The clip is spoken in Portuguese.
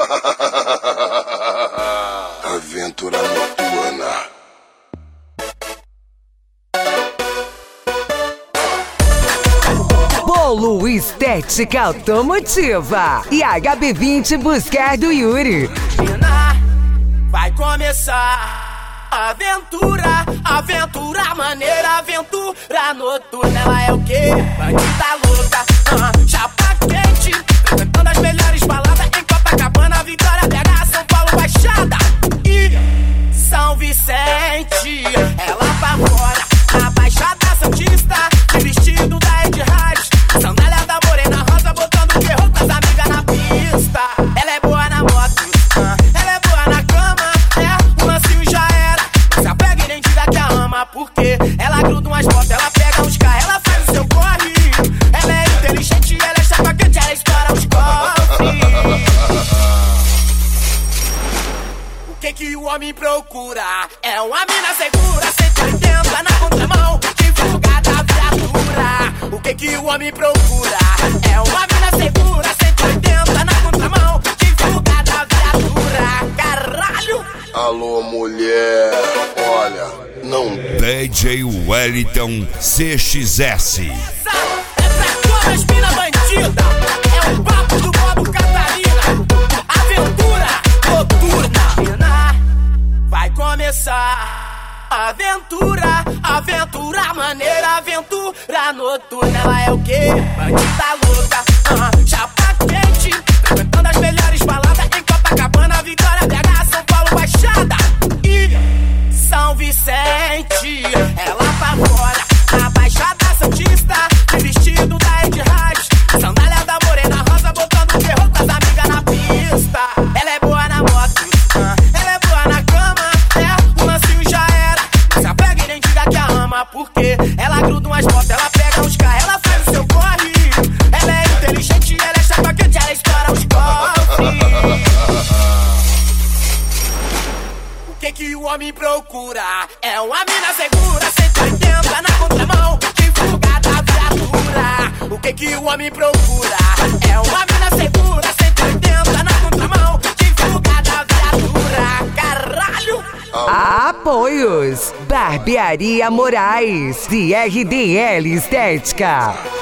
Aventura noturna. Polo Estética Automotiva e HB20 Buscar do Yuri. Vai começar a aventura, aventura maneira, aventura noturna. Ela é o quê? Bandida louca, chapa quente, frequentando as melhores baladas em Copacabana, Vitória, BH, São Paulo, Baixada e São Vicente. Ela pavora na Baixada Santista, de vestido da Ed Harris, sandália da Morena Rosa, botando o terror das amigas na pista. Ela é boa na moto, ela é boa na cama, o lancinho já era. Se apega e nem diga que a ama, porque ela gruda umas motos, ela pega uns carros, ela faz o seu corre. Ela é inteligente, ela é chapa quente, ela estoura os cofres. O que o homem procura? É uma mina segura, 180 na contramão, divulgada a viatura. O que o homem procura? É uma mina segura, 180 na contramão, divulgada a viatura. Caralho! Alô, mulher, olha, não. DJ Wellington CXS. Essa é pra todas as mina bandida. É o papo do Bobo Catarina. Aventura noturna. Vai começar a aventura, aventura maneira, aventura noturna. Ela é o quê? Bandida louca, chapa quente, frequentando as melhores baladas em Copacabana, Vitória, BH, São Paulo, Baixada e São Vicente. Ela pavora na Baixada Santista, de vestido da Ed Harris, sandália da Morena Rosa, botando o terror das amigas na pista. Ela é boa na moto, ela é boa na cama, o lancinho já era. Se apega e nem diga que a ama, porque ela gruda umas motos, ela pega uns carros, ela faz o seu corre. Ela é inteligente, ela é chapa quente, ela estoura os cofres. O que o homem procura? É uma mina segura, 180 na contramão, divulgada a viatura. O que o homem procura? É uma mina segura, 180 na contramão, divulgada a viatura. Caralho! Apoios: Barbearia Moraes, de RDL Estética.